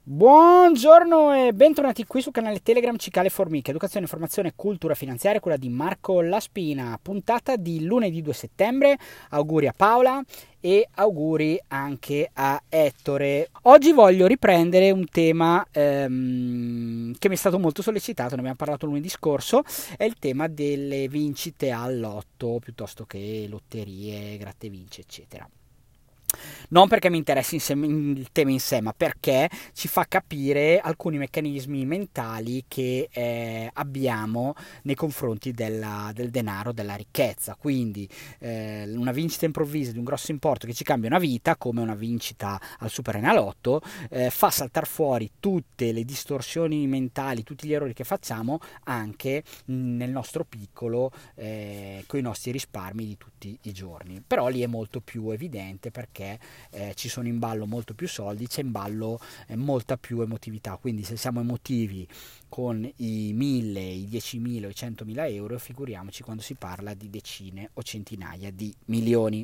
Buongiorno e bentornati qui sul canale Telegram Cicale Formiche, educazione, informazione e cultura finanziaria, quella di Marco Laspina, puntata di lunedì 2 settembre, auguri a Paola e auguri anche a Ettore. Oggi voglio riprendere un tema che mi è stato molto sollecitato, ne abbiamo parlato lunedì scorso, è il tema delle vincite al lotto piuttosto che lotterie, gratte vinci, eccetera. Non perché mi interessi il tema in sé, ma perché ci fa capire alcuni meccanismi mentali che abbiamo nei confronti del denaro, della ricchezza. Quindi una vincita improvvisa di un grosso importo che ci cambia una vita, come una vincita al Superenalotto, fa saltare fuori tutte le distorsioni mentali, tutti gli errori che facciamo anche nel nostro piccolo, con i nostri risparmi di tutti i giorni. Però lì è molto più evidente perché ci sono in ballo molto più soldi, c'è in ballo molta più emotività, quindi se siamo emotivi con i 1000, i 10.000 o i 100.000 euro, figuriamoci quando si parla di decine o centinaia di milioni.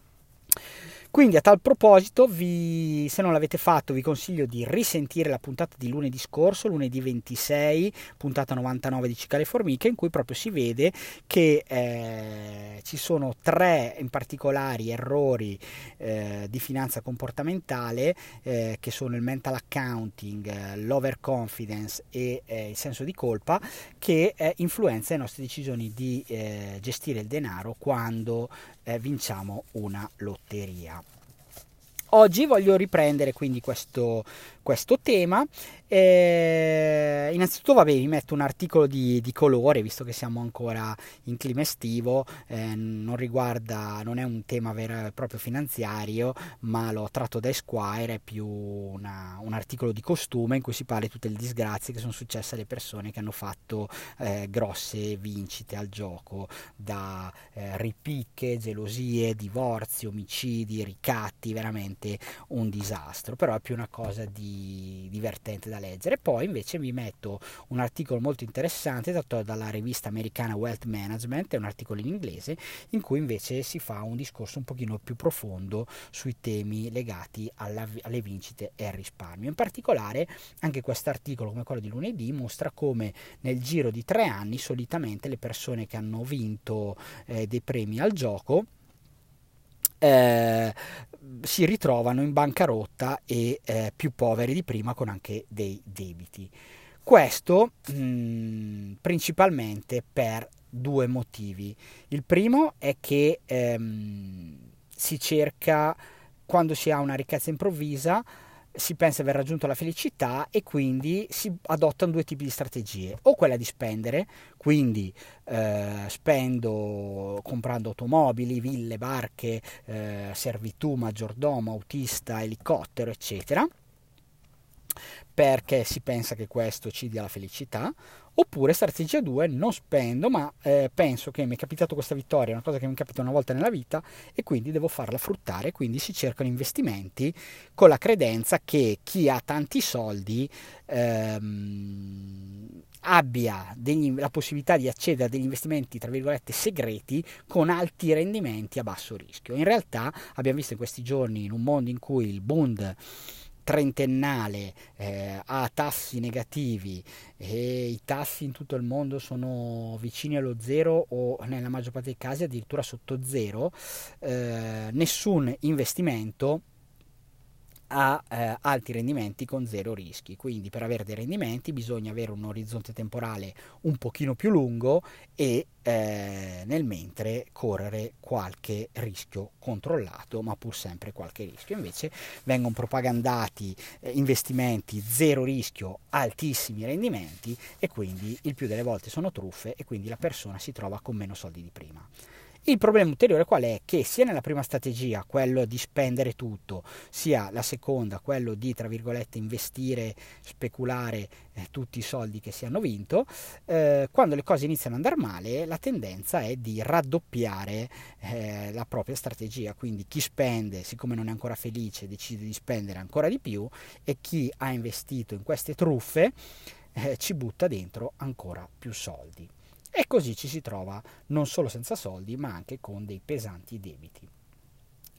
Quindi a tal proposito, se non l'avete fatto, vi consiglio di risentire la puntata di lunedì scorso, lunedì 26, puntata 99 di Cicale Formiche, in cui proprio si vede che ci sono tre in particolari errori di finanza comportamentale, che sono il mental accounting, l'overconfidence e il senso di colpa, che influenza le nostre decisioni di gestire il denaro quando vinciamo una lotteria. Oggi voglio riprendere quindi questo tema. Innanzitutto vi metto un articolo di colore, visto che siamo ancora in clima estivo. Non è un tema vero e proprio finanziario, ma l'ho tratto da Esquire, è più un articolo di costume in cui si parla di tutte le disgrazie che sono successe alle persone che hanno fatto grosse vincite al gioco, da ripicche, gelosie, divorzi, omicidi, ricatti, veramente un disastro. Però è più una cosa divertente da leggere. Poi invece vi metto un articolo molto interessante tratto dalla rivista americana Wealth Management, è un articolo in inglese in cui invece si fa un discorso un pochino più profondo sui temi legati alle vincite e al risparmio. In particolare anche questo articolo, come quello di lunedì, mostra come nel giro di 3 anni solitamente le persone che hanno vinto dei premi al gioco si ritrovano in bancarotta e più poveri di prima, con anche dei debiti. Questo principalmente per due motivi. Il primo è che si cerca, quando si ha una ricchezza improvvisa, si pensa di aver raggiunto la felicità e quindi si adottano due tipi di strategie: o quella di spendere, quindi spendo comprando automobili, ville, barche, servitù, maggiordomo, autista, elicottero, eccetera, perché si pensa che questo ci dia la felicità. Oppure strategia 2: non spendo, ma penso che mi è capitato questa vittoria, è una cosa che mi capita una volta nella vita e quindi devo farla fruttare. Quindi si cercano investimenti con la credenza che chi ha tanti soldi abbia la possibilità di accedere a degli investimenti tra virgolette segreti con alti rendimenti a basso rischio. In realtà abbiamo visto in questi giorni, in un mondo in cui il Bund trentennale ha tassi negativi e i tassi in tutto il mondo sono vicini allo zero o nella maggior parte dei casi addirittura sotto zero, nessun investimento a alti rendimenti con zero rischi. Quindi per avere dei rendimenti bisogna avere un orizzonte temporale un pochino più lungo e nel mentre correre qualche rischio controllato, ma pur sempre qualche rischio. Invece vengono propagandati investimenti zero rischio, altissimi rendimenti, e quindi il più delle volte sono truffe e quindi la persona si trova con meno soldi di prima. Il problema ulteriore qual è? Che sia nella prima strategia, quello di spendere tutto, sia la seconda, quello di, tra virgolette, investire, speculare tutti i soldi che si hanno vinto, quando le cose iniziano ad andare male, la tendenza è di raddoppiare la propria strategia. Quindi chi spende, siccome non è ancora felice, decide di spendere ancora di più, e chi ha investito in queste truffe ci butta dentro ancora più soldi. E così ci si trova non solo senza soldi, ma anche con dei pesanti debiti.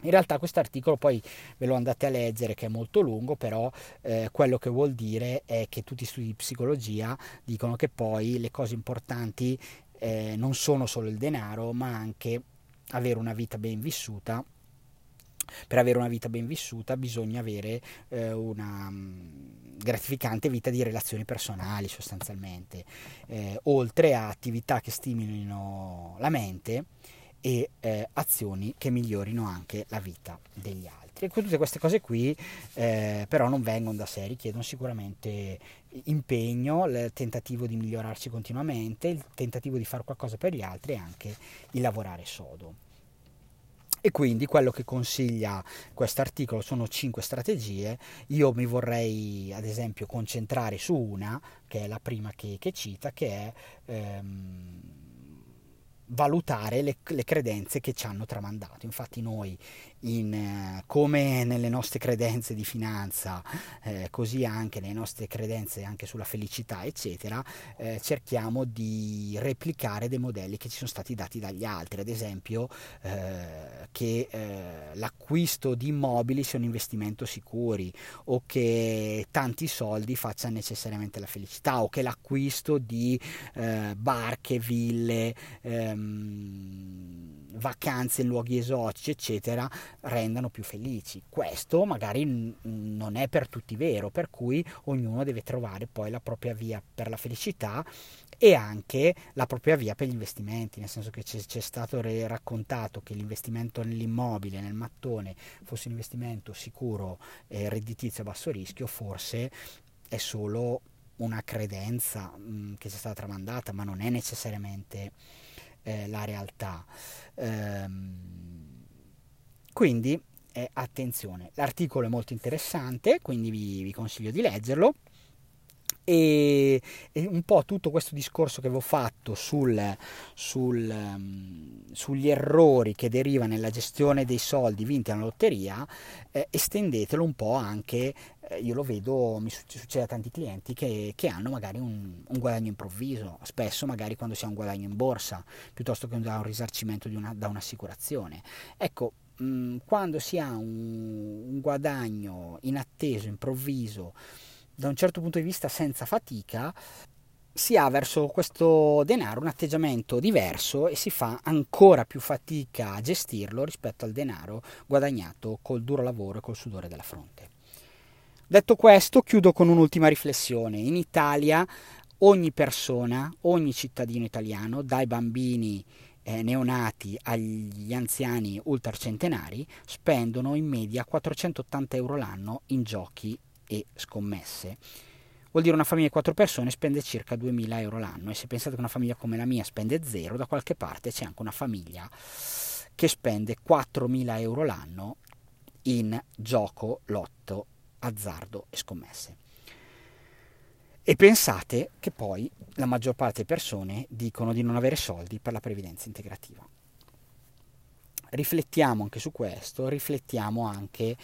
In realtà questo articolo poi ve lo andate a leggere, che è molto lungo, però quello che vuol dire è che tutti gli studi di psicologia dicono che poi le cose importanti non sono solo il denaro, ma anche avere una vita ben vissuta. Per avere una vita ben vissuta bisogna avere una gratificante vita di relazioni personali, sostanzialmente, oltre a attività che stimolino la mente e azioni che migliorino anche la vita degli altri. E tutte queste cose qui però non vengono da sé, richiedono sicuramente impegno, il tentativo di migliorarsi continuamente, il tentativo di fare qualcosa per gli altri e anche il lavorare sodo. E quindi quello che consiglia questo articolo sono 5 strategie. Io mi vorrei ad esempio concentrare su una, che è la prima che cita, che è valutare le credenze che ci hanno tramandato. Infatti noi, come nelle nostre credenze di finanza, così anche nelle nostre credenze anche sulla felicità, eccetera, cerchiamo di replicare dei modelli che ci sono stati dati dagli altri. Ad esempio che l'acquisto di immobili sia un investimento sicuro, o che tanti soldi facciano necessariamente la felicità, o che l'acquisto di barche, ville, vacanze in luoghi esotici, eccetera, rendano più felici. Questo magari non è per tutti vero, per cui ognuno deve trovare poi la propria via per la felicità e anche la propria via per gli investimenti, nel senso che c'è stato raccontato che l'investimento nell'immobile, nel mattone, fosse un investimento sicuro, redditizio a basso rischio. Forse è solo una credenza che ci è stata tramandata, ma non è necessariamente la realtà. Quindi attenzione, l'articolo è molto interessante, quindi vi consiglio di leggerlo. E un po' tutto questo discorso che avevo fatto sugli errori che deriva nella gestione dei soldi vinti alla lotteria, estendetelo un po' anche, io lo vedo, mi succede a tanti clienti che hanno magari un guadagno improvviso, spesso magari quando si ha un guadagno in borsa, piuttosto che da un risarcimento da un'assicurazione. Ecco, quando si ha un guadagno inatteso, improvviso, da un certo punto di vista senza fatica, si ha verso questo denaro un atteggiamento diverso e si fa ancora più fatica a gestirlo rispetto al denaro guadagnato col duro lavoro e col sudore della fronte. Detto questo, chiudo con un'ultima riflessione. In Italia ogni persona, ogni cittadino italiano, dai bambini neonati agli anziani ultracentenari, spendono in media 480 euro l'anno in giochi e scommesse. Vuol dire una famiglia di 4 persone spende circa 2000 euro l'anno, e se pensate che una famiglia come la mia spende 0, da qualche parte c'è anche una famiglia che spende 4000 euro l'anno in gioco, lotto, azzardo e scommesse. E pensate che poi la maggior parte delle persone dicono di non avere soldi per la previdenza integrativa. Riflettiamo anche su questo, riflettiamo anche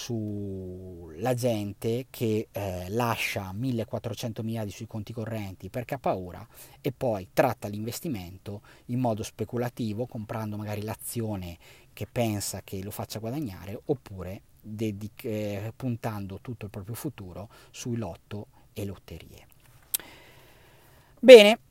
sulla gente che lascia 1400 miliardi sui conti correnti perché ha paura e poi tratta l'investimento in modo speculativo, comprando magari l'azione che pensa che lo faccia guadagnare, oppure puntando tutto il proprio futuro sui lotto e lotterie. Bene,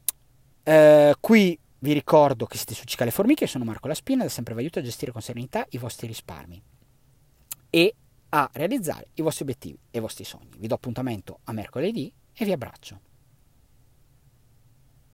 qui vi ricordo che siete su Cicale Formiche, io sono Marco La Spina, da sempre vi aiuto a gestire con serenità i vostri risparmi e a realizzare i vostri obiettivi e i vostri sogni. Vi do appuntamento a mercoledì e vi abbraccio.